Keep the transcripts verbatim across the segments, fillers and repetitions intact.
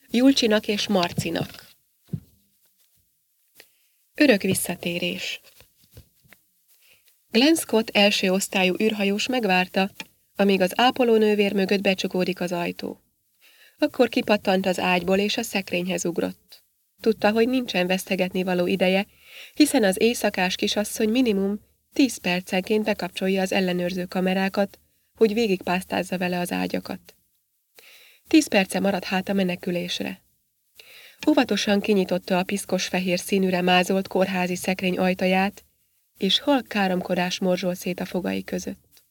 Julcsinak és Marcinak. Örök visszatérés. Glenn Scott első osztályú űrhajós megvárta, amíg az ápolónővér mögött becsukódik az ajtó. Akkor kipattant az ágyból és a szekrényhez ugrott. Tudta, hogy nincsen vesztegetni való ideje, hiszen az éjszakás kisasszony minimum tíz percenként bekapcsolja az ellenőrző kamerákat, hogy végigpásztázza vele az ágyakat. Tíz perce maradt hát a menekülésre. Óvatosan kinyitotta a piszkos fehér színűre mázolt kórházi szekrény ajtaját, és halk káromkodás morzsolt szét a fogai között.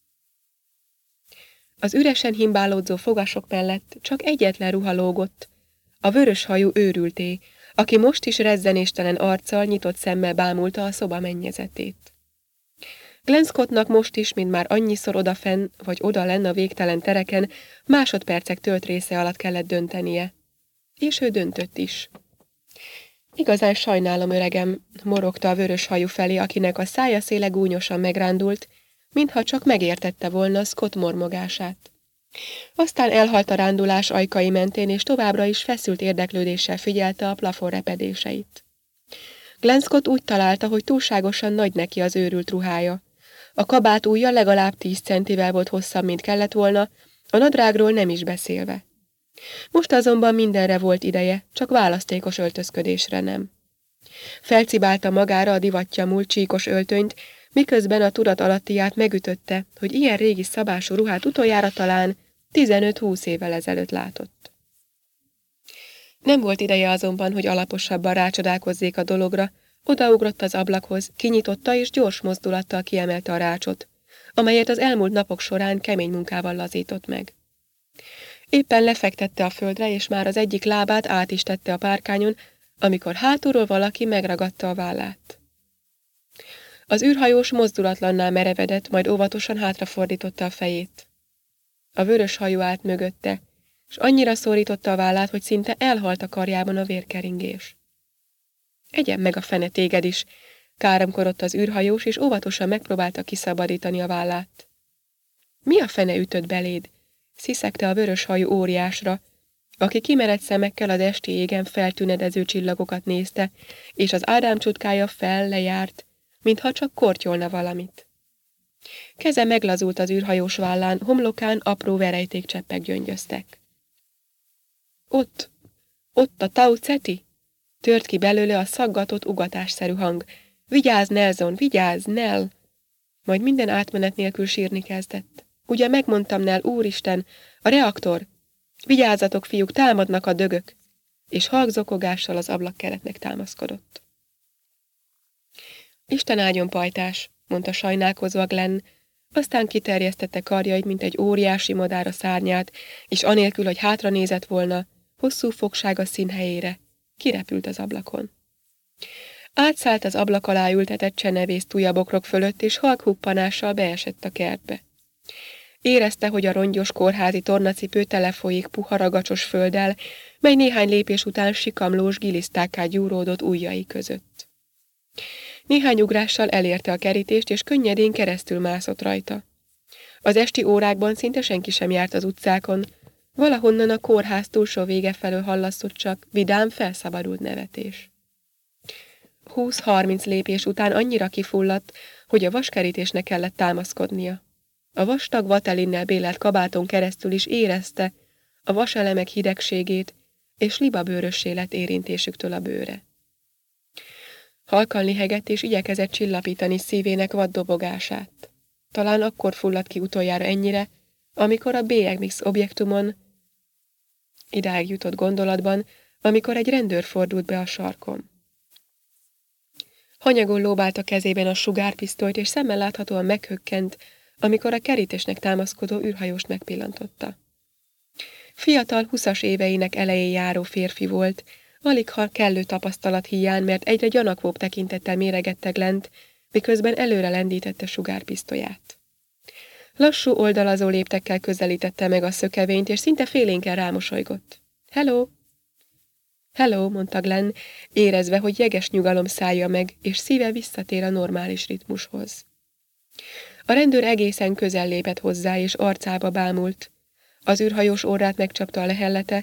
Az üresen himbálódzó fogasok mellett csak egyetlen ruha lógott, a vörös hajú őrülté, aki most is rezzenéstelen arccal, nyitott szemmel bámulta a szoba mennyezetét. Glenn Scottnak most is, mint már annyiszor odafenn vagy oda lenn a végtelen tereken, másodpercek tölt része alatt kellett döntenie. És ő döntött is. Igazán sajnálom, öregem, morogta a vörös hajú felé, akinek a szája széle gúnyosan megrándult, mintha csak megértette volna Scott mormogását. Aztán elhalt a rándulás ajkai mentén, és továbbra is feszült érdeklődéssel figyelte a plafon repedéseit. Glenn Scott úgy találta, hogy túlságosan nagy neki az őrült ruhája. A kabát ujja legalább tíz centivel volt hosszabb, mint kellett volna, a nadrágról nem is beszélve. Most azonban mindenre volt ideje, csak választékos öltözködésre nem. Felcibálta magára a divatja múlt csíkos öltönyt, miközben a tudat alattiát megütötte, hogy ilyen régi szabású ruhát utoljára talán tizenöt-húsz évvel ezelőtt látott. Nem volt ideje azonban, hogy alaposabban rácsodálkozzék a dologra, odaugrott az ablakhoz, kinyitotta és gyors mozdulattal kiemelte a rácsot, amelyet az elmúlt napok során kemény munkával lazított meg. Éppen lefektette a földre, és már az egyik lábát át is tette a párkányon, amikor hátulról valaki megragadta a vállát. Az űrhajós mozdulatlanná merevedett, majd óvatosan hátrafordította a fejét. A vörös hajú állt mögötte, és annyira szorította a vállát, hogy szinte elhalt a karjában a vérkeringés. Egyen meg a fene téged is, káromkodott az űrhajós, és óvatosan megpróbálta kiszabadítani a vállát. Mi a fene ütött beléd? Sziszegte a vörös hajú óriásra, aki kimerett szemekkel az esti égen feltűnedező csillagokat nézte, és az ádámcsutkája fel lejárt, mintha csak kortyolna valamit. Keze meglazult az űrhajós vállán, homlokán apró verejtékcseppek gyöngyöztek. Ott, ott a Tau Ceti? Tört ki belőle a szaggatott, ugatásszerű hang. Vigyázz, Nelson, vigyázz, Nell! Majd minden átmenet nélkül sírni kezdett. Ugye megmondtam, Nell, úristen, a reaktor! Vigyázzatok, fiúk, támadnak a dögök! És halkzokogással az ablakkeretnek támaszkodott. Isten áldjon, pajtás, mondta sajnálkozva Glenn, aztán kiterjesztette karjait, mint egy óriási madár a szárnyát, és anélkül, hogy hátra nézett volna, hosszú fogsága színhelyére, kirepült az ablakon. Átszállt az ablak alá ültetett csenevész tujabokrok fölött, és halk huppanással beesett a kertbe. Érezte, hogy a rongyos kórházi tornacipő telefolyik puha ragacsos földdel, mely néhány lépés után sikamlós gilisztákká gyúródott ujjai között. Néhány ugrással elérte a kerítést, és könnyedén keresztül mászott rajta. Az esti órákban szinte senki sem járt az utcákon, valahonnan a kórház túlsó vége felől hallatszott csak vidám, felszabadult nevetés. Húsz-harminc lépés után annyira kifulladt, hogy a vaskerítésnek kellett támaszkodnia. A vastag vatelinnel bélelt kabáton keresztül is érezte a vaselemek hidegségét, és libabőrössé lett érintésüktől a bőre. Halkan lihegett, és igyekezett csillapítani szívének vad dobogását. Talán akkor fulladt ki utoljára ennyire, amikor a bé em iksz objektumon, idáig jutott gondolatban, amikor egy rendőr fordult be a sarkon. Hanyagul lóbált a kezében a sugárpisztolyt, és szemmel láthatóan meghökkent, amikor a kerítésnek támaszkodó űrhajóst megpillantotta. Fiatal, huszas éveinek elején járó férfi volt, alig ha kellő tapasztalat hiány, mert egyre gyanakvóbb tekintettel méregette Glennt, miközben előre lendítette sugárpisztolyát. Lassú oldalazó léptekkel közelítette meg a szökevényt, és szinte félénken rámosolygott. Hello! Hello, mondta Glenn, érezve, hogy jeges nyugalom szállja meg, és szíve visszatér a normális ritmushoz. A rendőr egészen közel lépett hozzá, és arcába bámult. Az űrhajós orrát megcsapta a lehellete,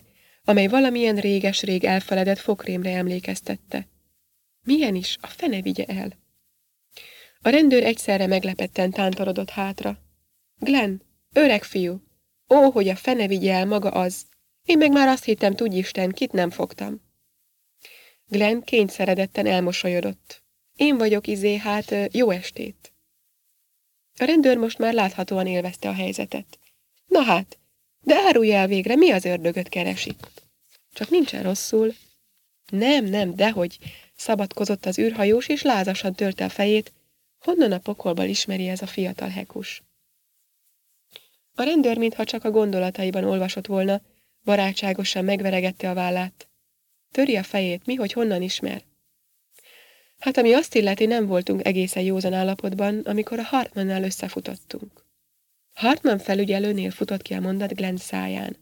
amely valamilyen réges-rég elfeledett fokrémre emlékeztette. Milyen is, a fene vigye el. A rendőr egyszerre meglepetten tántorodott hátra. Glenn, öreg fiú, ó, hogy a fene vigye el maga az. Én meg már azt hittem, tudj Isten, kit nem fogtam. Glenn kényszeredetten elmosolyodott. Én vagyok izé, hát jó estét. A rendőr most már láthatóan élvezte a helyzetet. Na hát, de árulj el végre, mi az ördögöt keresi? Csak nincsen rosszul. Nem, nem, dehogy, szabadkozott az űrhajós, és lázasan törte a fejét. Honnan a pokolból ismeri ez a fiatal hekus? A rendőr, mintha csak a gondolataiban olvasott volna, barátságosan megveregette a vállát. Töri a fejét, mi, hogy honnan ismer? Hát ami azt illeti, nem voltunk egészen józan állapotban, amikor a Hartmannnál összefutottunk. Hartmann felügyelőnél futott ki a mondat Glenn száján.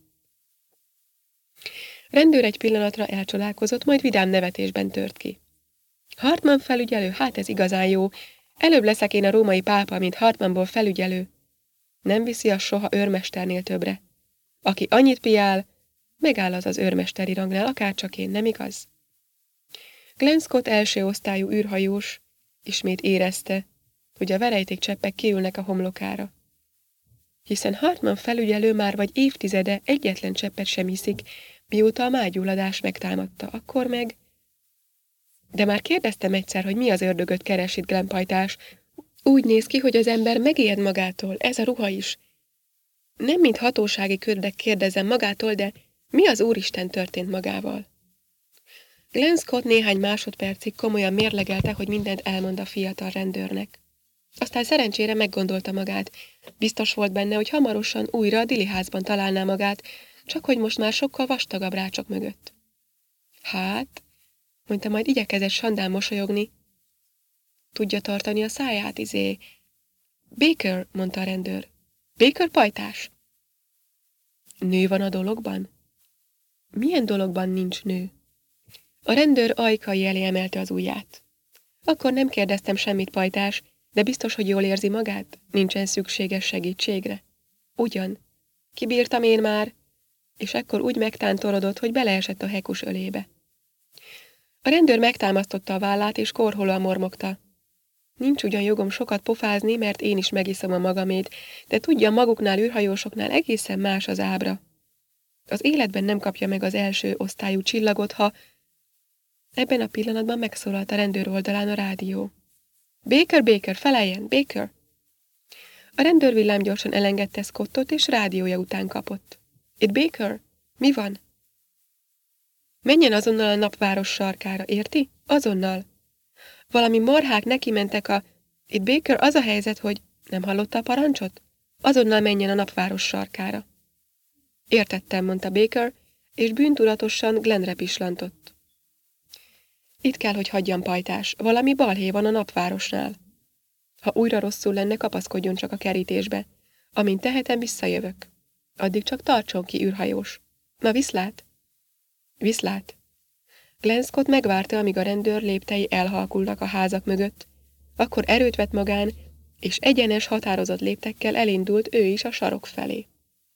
Rendőr egy pillanatra elcsodálkozott, majd vidám nevetésben tört ki. Hartmann felügyelő, hát ez igazán jó. Előbb leszek én a római pápa, mint Hartmannból felügyelő. Nem viszi a soha őrmesternél többre. Aki annyit piál, megáll az az őrmesteri rangnál, akárcsak én, nem igaz? Glenn Scott első osztályú űrhajós ismét érezte, hogy a verejték cseppek kiülnek a homlokára. Hiszen Hartmann felügyelő már vagy évtizede egyetlen cseppet sem hiszik, mióta a mágyulladás megtámadta, akkor meg... De már kérdeztem egyszer, hogy mi az ördögöt keres itt, Glenn pajtás. Úgy néz ki, hogy az ember megijed magától, ez a ruha is. Nem mint hatósági kördek kérdezem magától, de mi az Úristen történt magával? Glenn Scott néhány másodpercig komolyan mérlegelte, hogy mindent elmond a fiatal rendőrnek. Aztán szerencsére meggondolta magát. Biztos volt benne, hogy hamarosan újra a Dili házban találná magát, csak hogy most már sokkal vastagabb rácsok mögött. Hát, mondta, majd igyekezett sandán mosolyogni. Tudja tartani a száját, izé. Baker, mondta a rendőr. Baker pajtás? Nő van a dologban? Milyen dologban nincs nő? A rendőr ajkai elé emelte az ujját. Akkor nem kérdeztem semmit, pajtás, de biztos, hogy jól érzi magát? Nincsen szükséges segítségre? Ugyan. Kibírtam én már, és ekkor úgy megtántorodott, hogy beleesett a hekus ölébe. A rendőr megtámasztotta a vállát, és korholóan mormogta. Nincs ugyan jogom sokat pofázni, mert én is megiszom a magamét, de tudja, maguknál űrhajósoknál egészen más az ábra. Az életben nem kapja meg az első osztályú csillagot, ha... Ebben a pillanatban megszólalt a rendőr oldalán a rádió. Baker, Baker, feleljen, Baker! A rendőr villámgyorsan elengedte Scottot, és rádiója után kapott. Itt Baker? Mi van? Menjen azonnal a napváros sarkára, érti? Azonnal. Valami marhák neki mentek a... Itt Baker, az a helyzet, hogy... Nem hallotta a parancsot? Azonnal menjen a napváros sarkára. Értettem, mondta Baker, és bűntudatosan Glennre pislantott. Itt kell, hogy hagyjam, pajtás. Valami balhé van a napvárosnál. Ha újra rosszul lenne, kapaszkodjon csak a kerítésbe. Amint tehetem, visszajövök. Addig csak tartson ki, űrhajós. Na, viszlát? Viszlát. Glenn Scott megvárta, amíg a rendőr léptei elhalkulnak a házak mögött, akkor erőt vett magán, és egyenes, határozott léptekkel elindult ő is a sarok felé.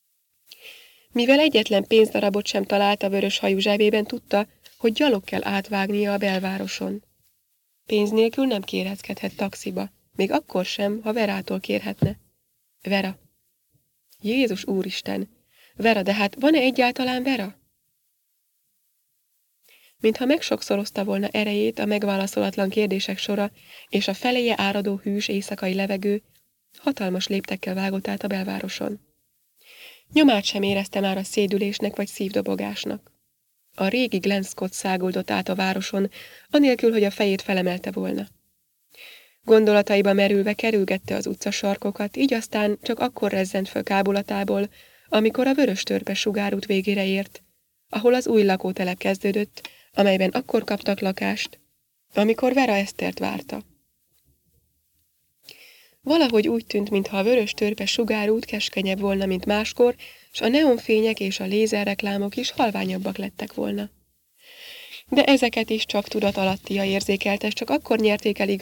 Mivel egyetlen pénzdarabot sem talált a vörös hajú zsebében, tudta, hogy gyalog kell átvágnia a belvároson. Pénz nélkül nem kérhezkedhet taxiba, még akkor sem, ha Verától kérhetne. Vera. Jézus úristen! Vera, de hát van-e egyáltalán Vera? Mintha megsokszorozta volna erejét a megválaszolatlan kérdések sora, és a feléje áradó hűs éjszakai levegő, hatalmas léptekkel vágott át a belvároson. Nyomát sem érezte már a szédülésnek vagy szívdobogásnak. A régi Glenn Scott száguldott át a városon, anélkül, hogy a fejét felemelte volna. Gondolataiba merülve kerülgette az utcasarkokat, így aztán csak akkor rezzent föl kábulatából, amikor a vörös törpe sugárút végére ért, ahol az új lakótelep kezdődött, amelyben akkor kaptak lakást, amikor Vera Esztert várta. Valahogy úgy tűnt, mintha a vörös törpe sugárút keskenyebb volna, mint máskor, s a neonfények és a lézerreklámok is halványabbak lettek volna. De ezeket is csak tudat alattia érzékeltes, csak akkor nyerték el